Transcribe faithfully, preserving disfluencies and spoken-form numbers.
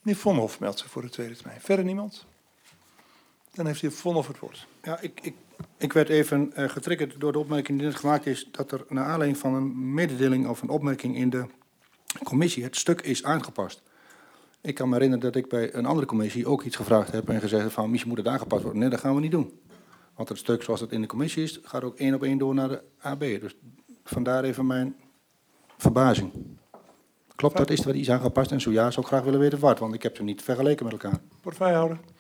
Meneer Vonhoff meldt zich voor de tweede termijn. Verder niemand? Dan heeft de heer Vonhoff het woord. Ja, ik, ik, ik werd even uh, getriggerd door de opmerking die net gemaakt is, dat er naar aanleiding van een mededeling of een opmerking in de commissie het stuk is aangepast. Ik kan me herinneren dat ik bij een andere commissie ook iets gevraagd heb en gezegd heb van misschien moet het aangepast worden. Nee, dat gaan we niet doen. Want het stuk zoals het in de commissie is, gaat ook één op één door naar de A B. Dus vandaar even mijn verbazing. Klopt dat? Is er wat iets aangepast? En zo ja, zou ik graag willen weten wat, want ik heb ze niet vergeleken met elkaar. Portefeuillehouder.